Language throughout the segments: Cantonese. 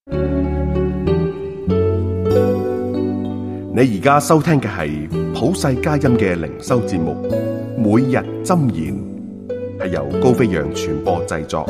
你而家收聽嘅係普世佳音嘅靈修節目，每日箴言，係由高飛揚傳播製作。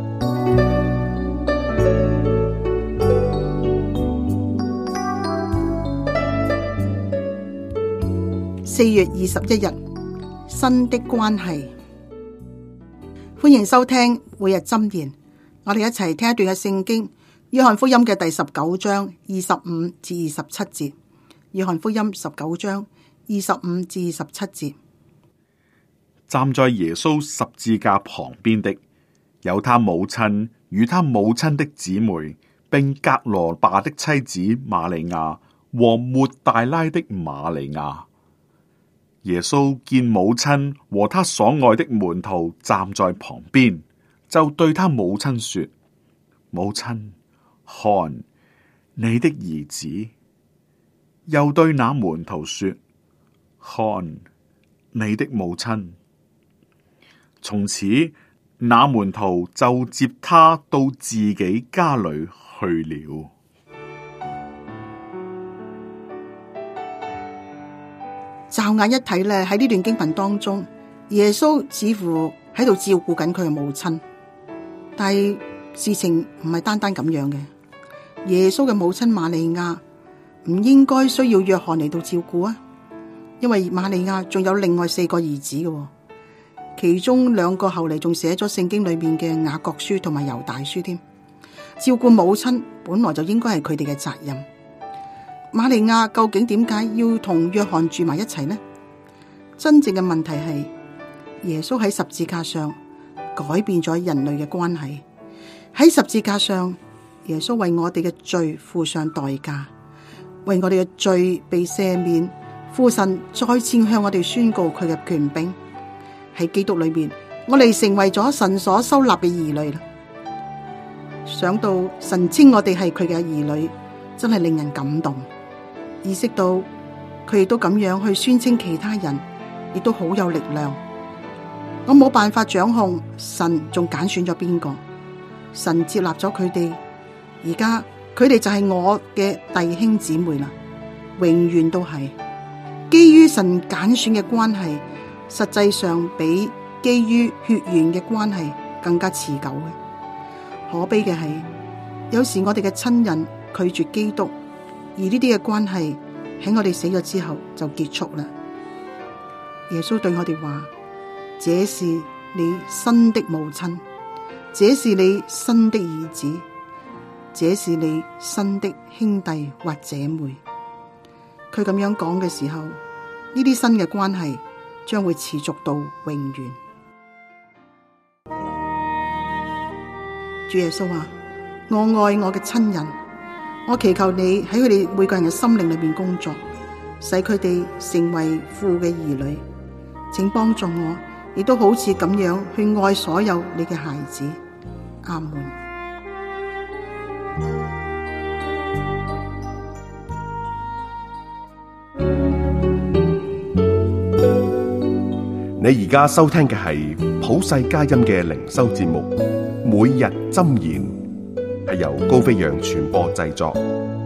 4月21日，新的關係。歡迎收聽每日箴言，我哋一齊聽一段嘅聖經，約翰福音嘅第19章25至27節。約翰福音19章25至27節。 站在耶穌十字架旁邊的，有他母親與他母親的姊妹，並格羅巴的妻子瑪利亞和抹大拉的瑪利亞。耶穌見母親和他所愛的門徒站在旁邊，就對他母親說：母親，看你的兒子。又對那門徒說：看你的母親。從此，那門徒就接他到自己家裏去了。 驟眼一睇咧，喺呢段經文當中，耶穌似乎喺度照顧緊佢嘅母親，但係事情唔係單單咁樣嘅。耶穌嘅母親瑪利亞唔應該需要約翰嚟到照顧啊，因為瑪利亞仲有另外4個兒子嘅，其中2個後嚟仲寫咗聖經裏面嘅雅各書同埋猶大書添。照顧母親本來就應該係佢哋嘅責任。瑪利亞究竟點解要同約翰住埋一齊呢？真正嘅問題係耶穌喺十字架上改變咗人類嘅關係。喺十字架上，耶穌為我哋嘅罪付上代價，為我哋嘅罪被赦免，父神再次向我哋宣告佢嘅權柄。喺基督裏面，我哋成為咗神所收納嘅兒女啦。想到神稱我哋係佢嘅兒女，真係令人感動。意識到佢亦都咁樣去宣稱其他人，亦都好有力量。我冇辦法掌控神仲揀選咗邊個，神接納咗佢哋，而家佢哋就係我嘅弟兄姊妹啦，永遠都係。基於神揀選嘅關係，實際上比基於血緣嘅關係更加持久嘅。可悲嘅係，有時我哋嘅親人拒絕基督，而呢啲嘅關係喺我哋死咗之後就結束啦。耶穌對我哋話：這是你新的母親，這是你新的兒子，這是你新的兄弟或姐妹。佢咁樣講嘅時候，呢啲新嘅關係將會持續到永遠。主耶穌話：我愛我嘅親人，我祈求你喺佢哋每個人嘅心靈裏面工作，使佢哋成為父嘅兒女。請幫助我，亦都好似咁樣去愛所有你嘅孩子。阿門。 你而家收聽嘅係普世佳音嘅靈修節目，每日箴言，係由高飛揚傳播製作。